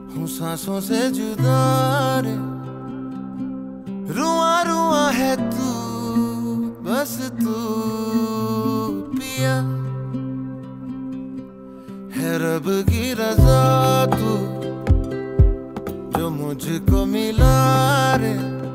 हूँ सांसों से जुदा रे। रुआ रुआ है तू, बस तू पिया, है रब की रजा तू जो मुझको मिला रे।